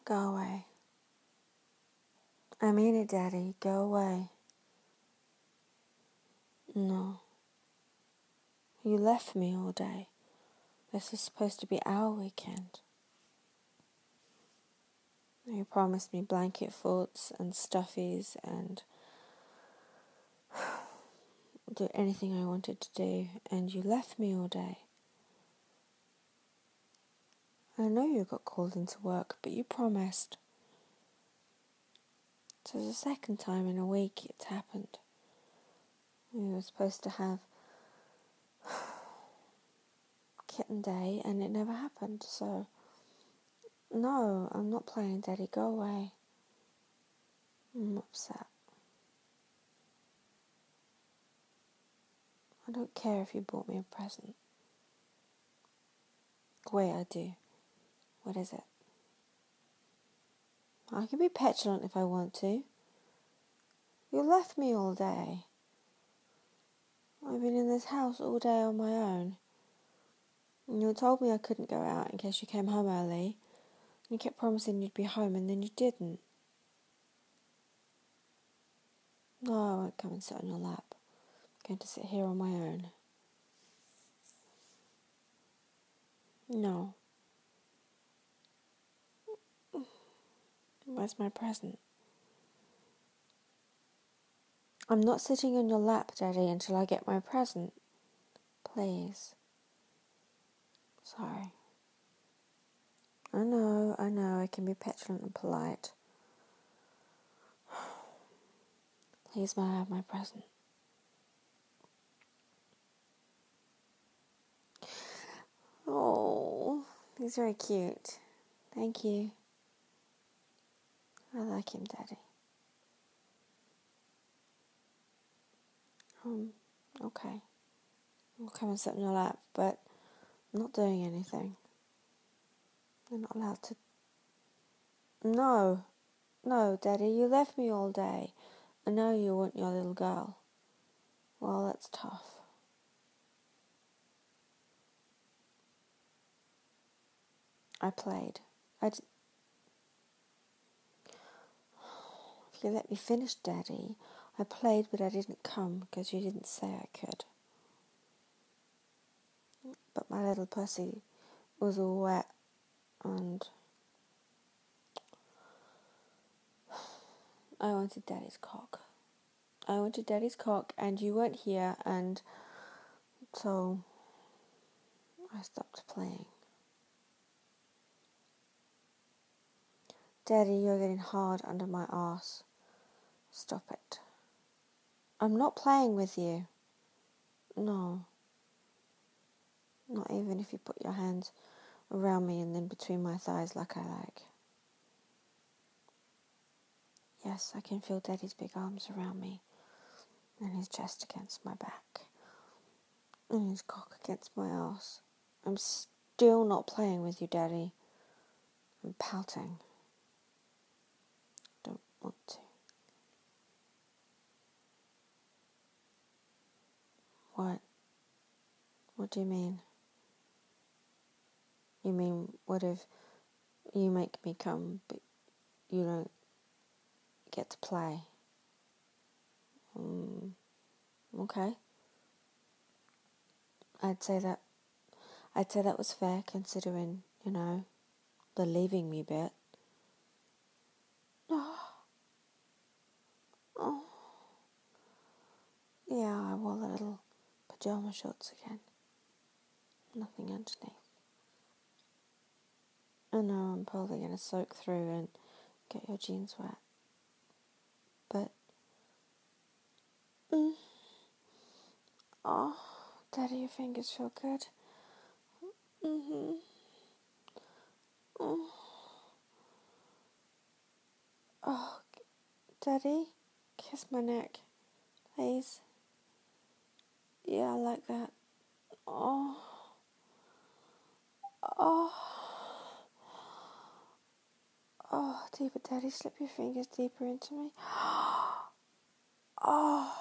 Go away. I mean it, Daddy. Go away. No. You left me all day. This is supposed to be our weekend. You promised me blanket forts and stuffies and do anything I wanted to do, and you left me all day. I know you got called into work, but you promised. So the second time in a week it's happened. We were supposed to have kitten day and it never happened, so no, I'm not playing, Daddy, go away. I'm upset. I don't care if you bought me a present. Wait, I do. What is it? I can be petulant if I want to. You left me all day. I've been in this house all day on my own. And you told me I couldn't go out in case you came home early. You kept promising you'd be home and then you didn't. No, I won't come and sit on your lap. I'm going to sit here on my own. No. Where's my present? I'm not sitting on your lap, Daddy, until I get my present. Please. Sorry. I know, I can be petulant and polite. Please may I have my present? Oh, he's very cute. Thank you. I like him, Daddy. Okay. I'll come and sit on your lap, but I'm not doing anything. I'm not allowed to. No, Daddy, you left me all day. I know you want your little girl. Well, that's tough. I played. If you let me finish, Daddy, I played, but I didn't come because you didn't say I could. But my little pussy was all wet and I wanted Daddy's cock. And you weren't here, and so I stopped playing. Daddy, you're getting hard under my arse. Stop it. I'm not playing with you. No. Not even if you put your hands around me and then between my thighs like I like. Yes, I can feel Daddy's big arms around me and his chest against my back and his cock against my arse. I'm still not playing with you, Daddy. I'm pouting. Don't want to. What? What do you mean? You mean, what if you make me come, but you don't get to play? Okay. I'd say that was fair, considering, the leaving me bit. Oh. Yeah, I wore the little pajama shorts again. Nothing underneath. I know I'm probably going to soak through and get your jeans wet. But, oh, Daddy, your fingers feel good. Mm-hmm. Oh, Daddy, kiss my neck, please. Yeah, I like that. Oh. Oh, deeper, Daddy, slip your fingers deeper into me. Oh.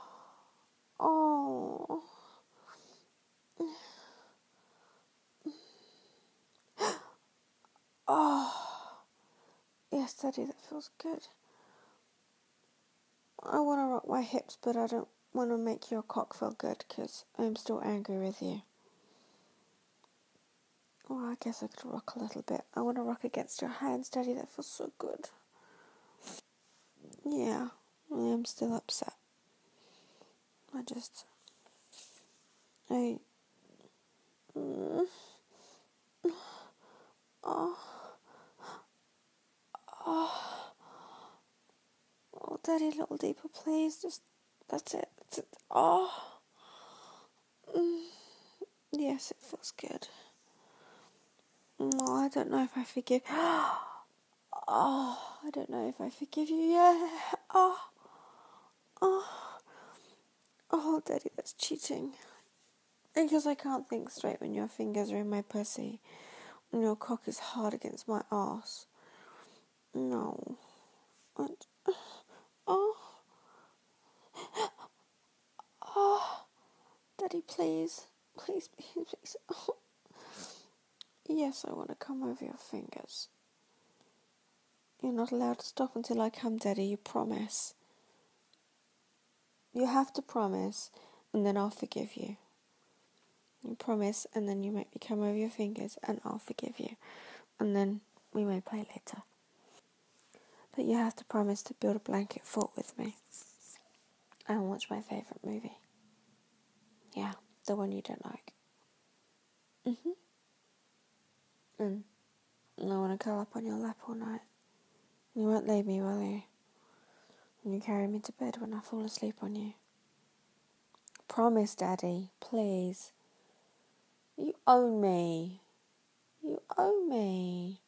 Oh. Oh. Yes, Daddy, that feels good. I want to rock my hips, but I don't want to make your cock feel good because I'm still angry with you. Well, I guess I could rock a little bit. I want to rock against your hands, Daddy. That feels so good. Yeah, I am still upset. I, mm, oh, oh, oh, Daddy, a little deeper, please. That's it. Oh, mm, yes, it feels good. No, I don't know if I forgive. Oh, I don't know if I forgive you. Yeah. Oh, oh, oh, Daddy, that's cheating. Because I can't think straight when your fingers are in my pussy and your cock is hard against my arse. No. Oh, oh, Daddy, please. Please, please, please. Oh. Yes, I want to come over your fingers. You're not allowed to stop until I come, Daddy, you promise. You have to promise, and then I'll forgive you. You promise, and then you make me come over your fingers, and I'll forgive you. And then we may play later. But you have to promise to build a blanket fort with me and watch my favourite movie. Yeah, the one you don't like. And I want to curl up on your lap all night. You won't leave me, will you? And you carry me to bed when I fall asleep on you. Promise, Daddy, please. You own me. You own me.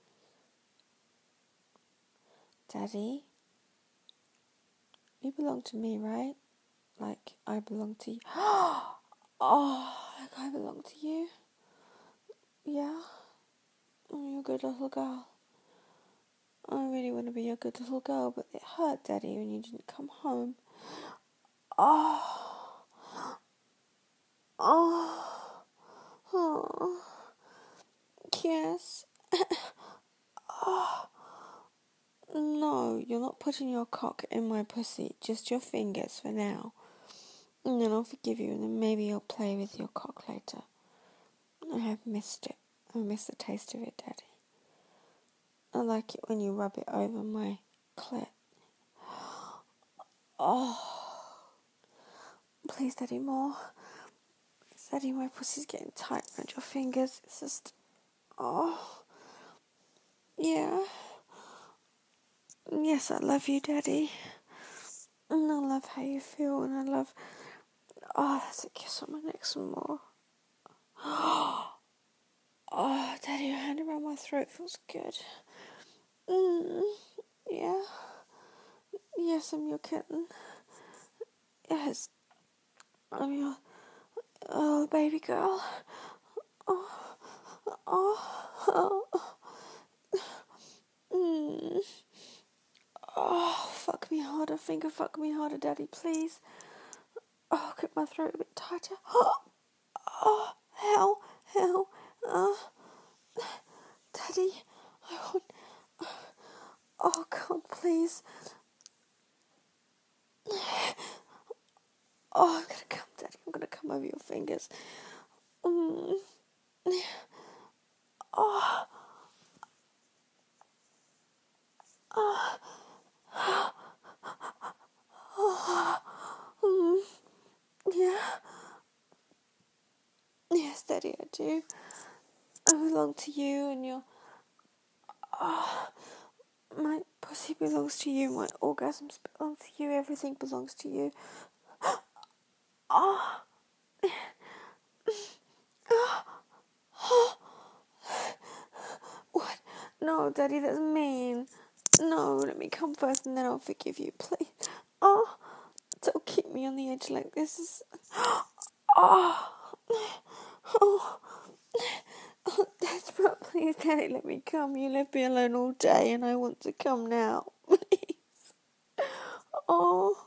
Daddy, you belong to me, right? Like I belong to you. Oh, like I belong to you. Yeah. Oh, you're a good little girl. I really want to be your good little girl, but it hurt, Daddy, when you didn't come home. Oh. Oh. Oh. Yes. Oh. No, you're not putting your cock in my pussy. Just your fingers for now. And then I'll forgive you, and then maybe I'll play with your cock later. I have missed it. I miss the taste of it, Daddy. I like it when you rub it over my clit. Oh, please, Daddy, more. Daddy, my pussy's getting tight around your fingers. It's just, oh, yeah. Yes, I love you, Daddy. And I love how you feel, and I love, oh, that's a kiss on my neck some more. Oh, Daddy, your hand around my throat feels good. Yeah. Yes, I'm your kitten. Yes, I'm your baby girl. Oh, oh, oh. Oh, fuck me harder, finger fuck me harder, Daddy, please. Oh, grip my throat a bit tighter. Oh, hell. Daddy, I want... Oh, God, please. Oh, I'm gonna come, Daddy. I'm gonna come over your fingers. Oh, oh, yeah. Yes, Daddy, I do. I belong to you, and you're... Oh, my pussy belongs to you. My orgasms belong to you. Everything belongs to you. Oh. What? No, Daddy, that's mean. No, let me come first and then I'll forgive you, please. Oh, don't keep me on the edge like this. Oh, oh, oh, desperate, please, Daddy, let me come. You left me alone all day and I want to come now, please. Oh,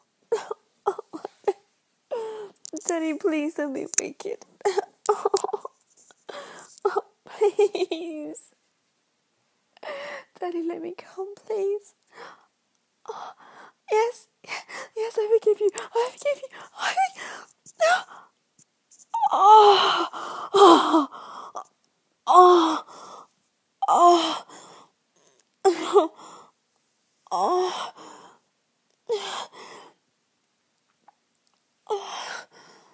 Daddy, please don't be wicked. Oh, please. Daddy, let me come, please. Oh, yes, yes, I forgive you. I forgive you. Oh, oh, oh, oh, oh, oh.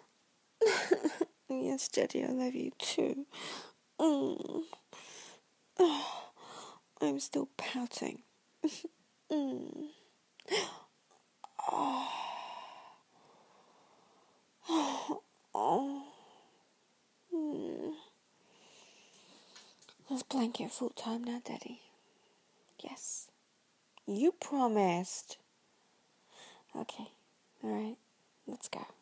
Yes, Daddy, I love you too. Mm. Oh, I'm still pouting. Mm. Oh. Oh. Mm. It's blanket full time now, Daddy. Yes. You promised. Okay. Alright. Let's go.